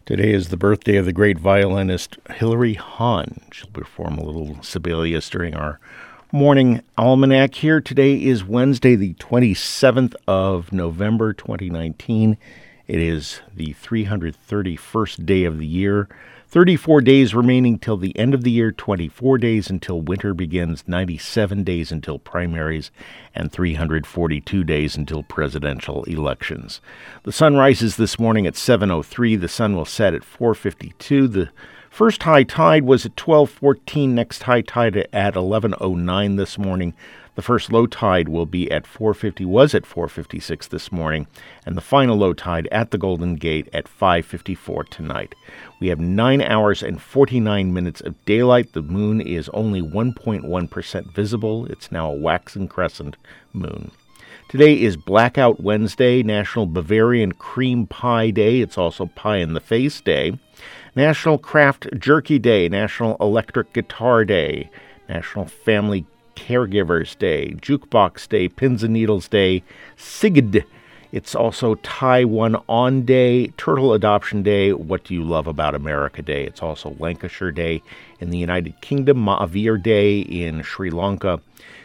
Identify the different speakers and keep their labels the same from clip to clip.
Speaker 1: Today is the birthday of the great violinist Hilary Hahn. She'll perform a little Sibelius during our morning almanac here. Today is Wednesday, the 27th of November, 2019. It is the 331st day of the year. 34 days remaining till the end of the year, 24 days until winter begins, 97 days until primaries, and 342 days until presidential elections. The sun rises this morning at 7:03. The sun will set at 4:52. The first high tide was at 12:14. Next high tide at 11:09 this morning. The first low tide was at 4:56 this morning, and the final low tide at the Golden Gate at 5:54 tonight. We have 9 hours and 49 minutes of daylight. The moon is only 1.1% visible. It's now a waxing crescent moon. Today is Blackout Wednesday, National Bavarian Cream Pie Day. It's also Pie in the Face Day. National Craft Jerky Day, National Electric Guitar Day, National Family Caregivers Day, Jukebox Day, Pins and Needles Day, Sigid. It's also Taiwan On Day, Turtle Adoption Day, What Do You Love About America Day. It's also Lancashire Day in the United Kingdom, Mahavir Day in Sri Lanka,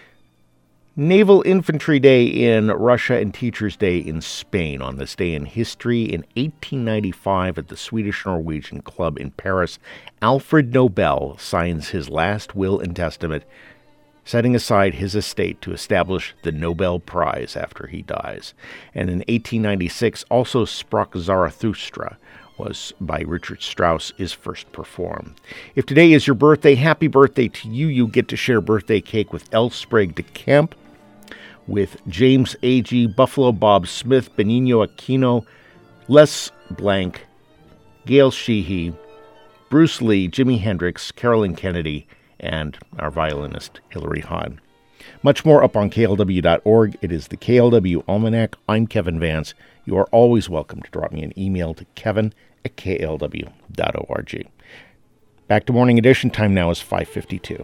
Speaker 1: Naval Infantry Day in Russia, and Teachers' Day in Spain. On this day in history, in 1895 at the Swedish-Norwegian Club in Paris, Alfred Nobel signs his last will and testament, setting aside his estate to establish the Nobel Prize after he dies. And in 1896, also Sprach Zarathustra was by Richard Strauss is first performed. If today is your birthday, happy birthday to you. You get to share birthday cake with L. Sprague de Camp, with James A.G., Buffalo Bob Smith, Benigno Aquino, Les Blanc, Gail Sheehy, Bruce Lee, Jimi Hendrix, Carolyn Kennedy, and our violinist, Hilary Hahn. Much more up on KLW.org. It is the KLW Almanac. I'm Kevin Vance. You are always welcome to drop me an email to kevin@klw.org. Back to Morning Edition. Time now is 5:52.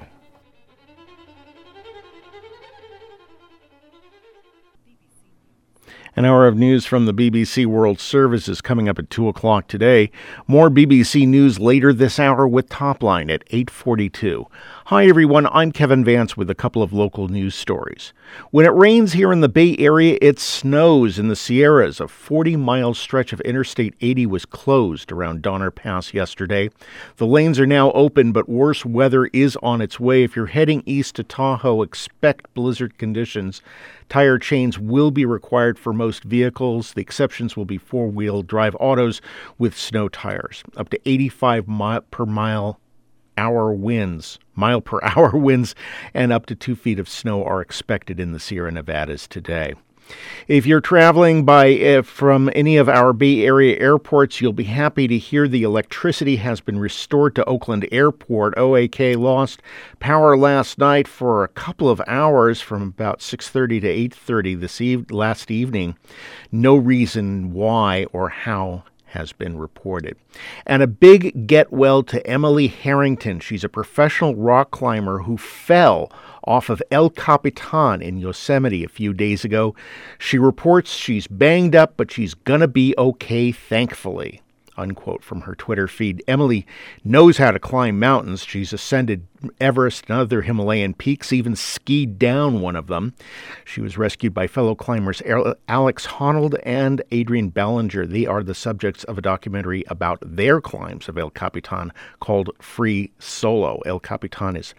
Speaker 1: An hour of news from the BBC World Service is coming up at 2 o'clock today. More BBC News later this hour with Topline at 8:42. Hi, everyone. I'm Kevin Vance with a couple of local news stories. When it rains here in the Bay Area, it snows in the Sierras. A 40-mile stretch of Interstate 80 was closed around Donner Pass yesterday. The lanes are now open, but worse weather is on its way. If you're heading east to Tahoe, expect blizzard conditions. Tire chains will be required for most vehicles. The exceptions will be four-wheel drive autos with snow tires. Up to 85 mile per hour winds, and up to 2 feet of snow are expected in the Sierra Nevadas today. If you're traveling from any of our Bay Area airports, you'll be happy to hear the electricity has been restored to Oakland Airport. OAK lost power last night for a couple of hours from about 6:30 to 8:30 last evening. No reason why or how has been reported. And a big get well to Emily Harrington. She's a professional rock climber who fell off of El Capitan in Yosemite a few days ago. She reports she's banged up, but she's gonna be okay, thankfully. Unquote from her Twitter feed. Emily knows how to climb mountains. She's ascended Everest and other Himalayan peaks, even skied down one of them. She was rescued by fellow climbers Alex Honnold and Adrian Ballinger. They are the subjects of a documentary about their climbs of El Capitan called Free Solo. El Capitan is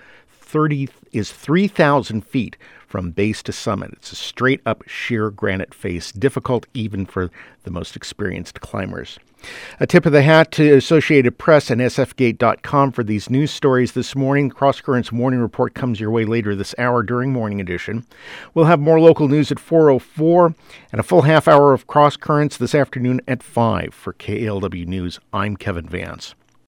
Speaker 1: 3,000 feet from base to summit. It's a straight-up sheer granite face, difficult even for the most experienced climbers. A tip of the hat to Associated Press and sfgate.com for these news stories this morning. Cross Currents Morning Report comes your way later this hour during Morning Edition. We'll have more local news at 4:04 and a full half hour of Cross Currents this afternoon at 5. For KLW News, I'm Kevin Vance.